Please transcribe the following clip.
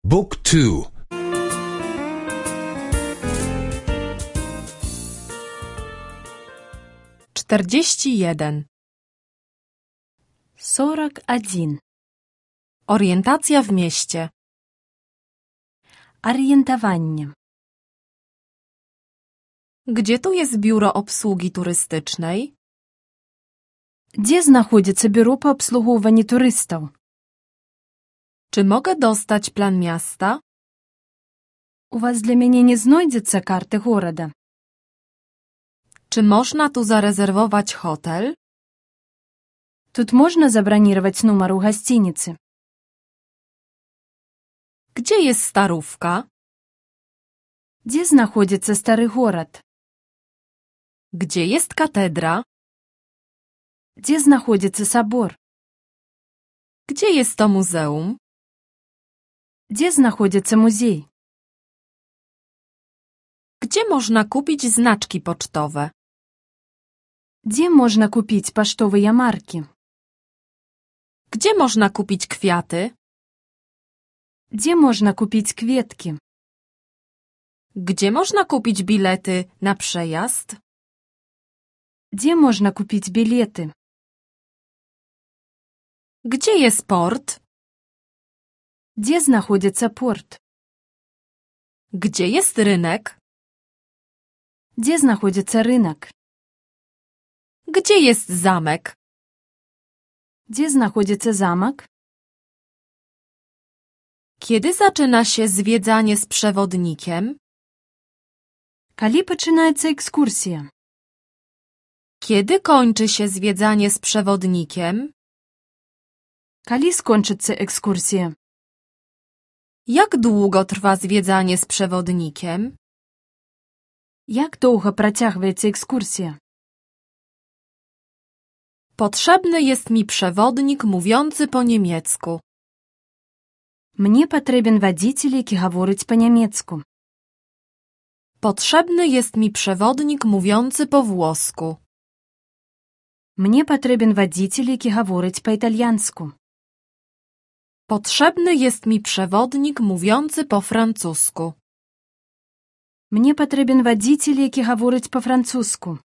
Book 2. 41. 41. Orientacja w mieście. Orientowanie. Gdzie tu jest biuro obsługi turystycznej? Gdzie знаходится бюро по обслуговыванию туристов? Czy mogę dostać plan miasta? У вас для меня не знойдется карты города? Czy można tu zarezerwować hotel? Тут можно забронировать номер у гостиницы? Gdzie jest Starówka? Где знаходится старый город? Gdzie jest katedra? Где знаходится собор? Gdzie jest to muzeum? Где знаходится музей? Gdzie można kupić znaczki pocztowe? Где можно купить поштовые марки? Gdzie można kupić kwiaty? Где можно купить кветки? Gdzie można kupić bilety na przejazd? Где можно купить билеты? Gdzie jest port? Где знаходится порт? Gdzie jest rynek? Где знаходится рынок? Gdzie jest zamek? Где знаходится замок? Kiedy zaczyna się zwiedzanie z przewodnikiem? Калі пачынаецца экскурсія? Kiedy kończy się zwiedzanie z przewodnikiem? Калі скончыцца экскурсія? Jak długo trwa zwiedzanie z przewodnikiem? Як доўга працягваецца экскурсія? Potrzebny jest mi przewodnik mówiący po niemiecku. Мне патрэбен вадзіцель, які гаворыць па-нямецку. Potrzebny jest mi przewodnik mówiący po włosku. Мне патрэбен вадзіцель, які гаворыць па-італьянску. Potrzebny jest mi przewodnik mówiący po francusku. Мне патрэбен вадзіцель, які гаворыць па-французску.